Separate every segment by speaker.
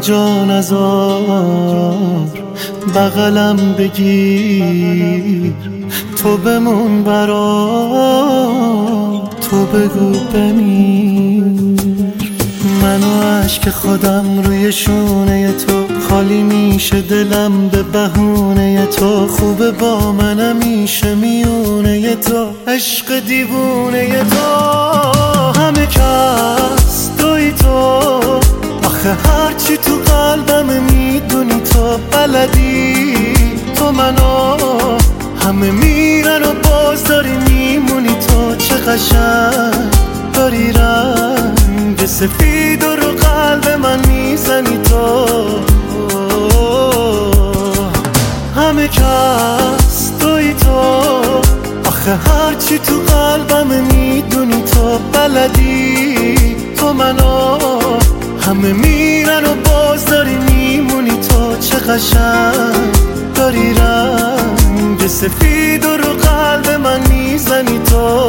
Speaker 1: جا نذار، بغلم بگیر، تو بمون برام، تو بگو بمیر. من و عشق خودم روی شونه تو، خالی میشه دلم به بهونه تو. خوبه با من همیشه میونه تو، عشق دیوونه تو. همه کس توی تو، آخه هرچی تو قلبم میدونی تو بلدی. تو منو همه میرن و باز داری میمونی تو. چه قشنگ داری رنگ سفید و رو قلب من میزنی تو. همه کس توی تو، آخه هرچی تو قلبم میدونی تو بلدی. تو منو همه میرن و باز داری میمونی تو. چه قشنگ داری رنگ سفید و رو قلب من میزنی تو.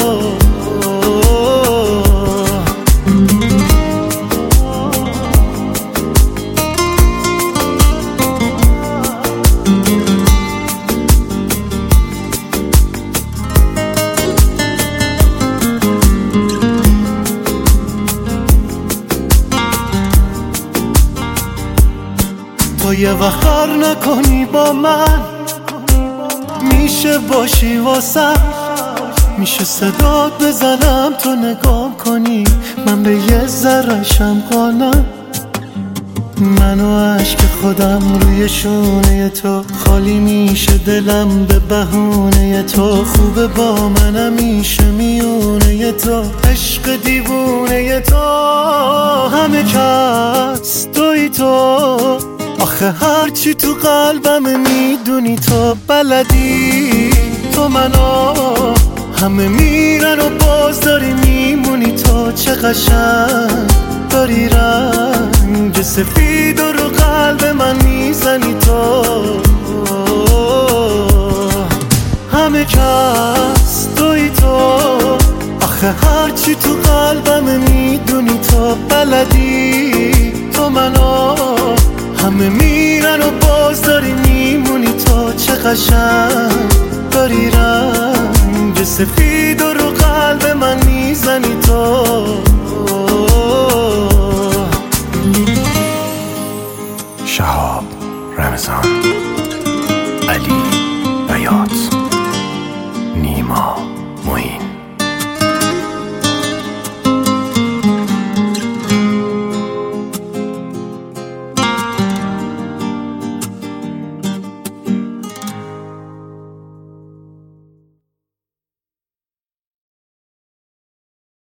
Speaker 1: تو یه وقت نکنی با من، میشه باشی واسم، میشه صدات بزنم تو نگام کنی، من به یه ذره‌شم قانم. من و عشق خودم روی شونه تو، خالی میشه دلم به بهونه تو. خوبه با من همیشه میونه تو، عشق دیوونه تو. همه کس توی تو، آخه هرچی تو قلبم میدونی تو بلدی. تو منو همه میرن و باز داری میمونی تو. چه قشنگ داری رنگ سفید و رو قلب من میزنی تو. همه کس توی تو، آخه هرچی تو قلبم میدونی تو بلدی. تو منو همه میرن و باز داری میمونی تو. چه قشنگ داری رنگ سفید و رو قلب من میزنی تو.
Speaker 2: شهاب رمضان، علی بیات.